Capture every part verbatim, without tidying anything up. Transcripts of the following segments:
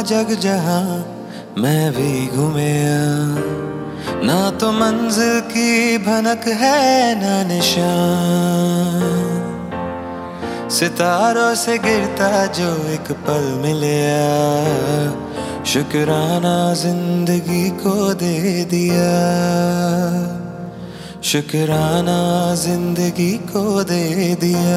जग जहां मैं भी घूमिया, ना तो मंजिल की भनक है ना निशान। सितारों से गिरता जो एक पल मिलया, शुक्राना जिंदगी को दे दिया, शुक्राना जिंदगी को दे दिया।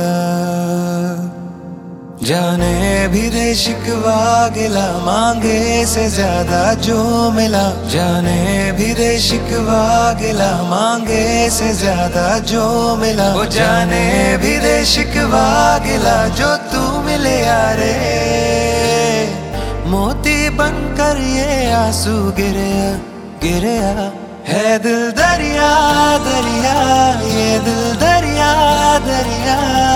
जाने भी दे शिकवा गिला, मांगे से ज्यादा जो मिला। जाने भी दे शिकवा गिला, मांगे से ज्यादा जो मिला। वो जाने भी दे शिकवा गिला जो तू मिले यारे, मोती बनकर ये आंसू गिरया गिरया। है दिल दरिया दरिया, ये दिल दरिया दरिया।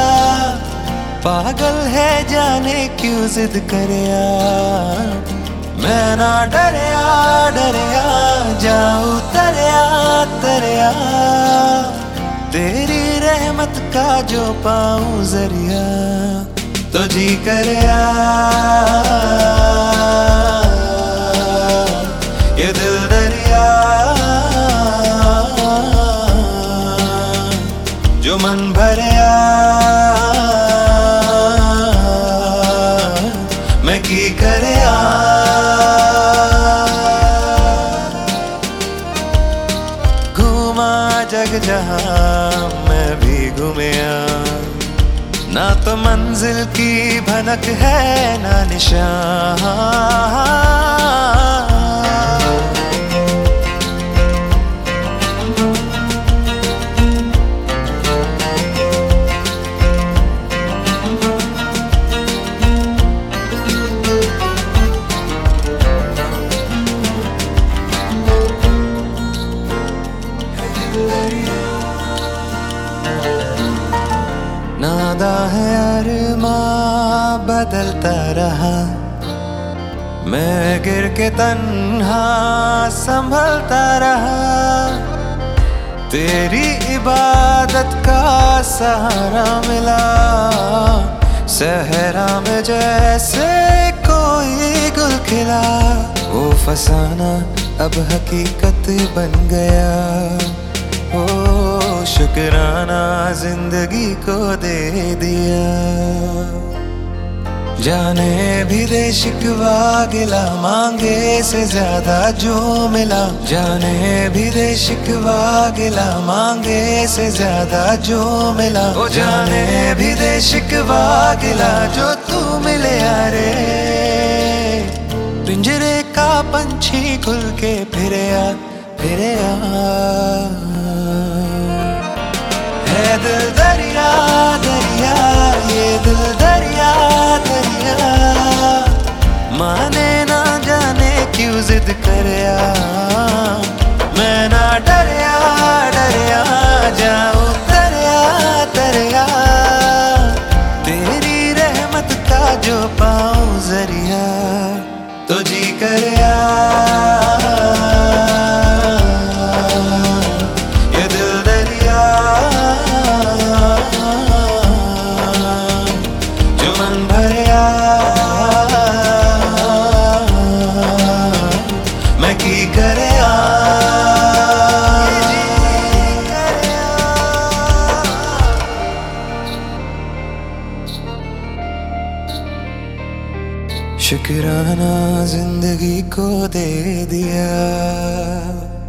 पागल है जाने क्यों जिद करया, मैं ना डरया डरया जाऊं तरया तरया। तेरी रहमत का जो पाऊं जरिया, तो जी करया। ये दिल दरिया जो मन भरया, मैं की करया। घूमा जग जहां मैं भी घूमिया, ना तो मंजिल की भनक है ना निशान। नादा है अरमां बदलता रहा, मैं गिर के तन्हा संभलता रहा। तेरी इबादत का सहारा मिला, सहरा में जैसे कोई गुल खिला। वो फसाना अब हकीकत बन गया, ओ शुक्राना जिंदगी को दे दिया। जाने भी दे शिकवा गिला, मांगे से ज्यादा जो मिला। जाने भी दे शिकवा गिला, मांगे से ज्यादा जो मिला। ओ जाने भी दे शिकवा गिला जो तू मिले यारे, पिंजरे का पंछी खुल के फिरया फिरया। है दिल दरिया दरिया, ये दिल दरिया दरिया। माने ना जाने क्यों जिद करया, मैं ना डरया डरया जाऊं तरया तरया। तेरी रहमत का जो पाऊं जरिया, तो जी करया। मैं की करया। शुक्राना जिंदगी को दे दिया।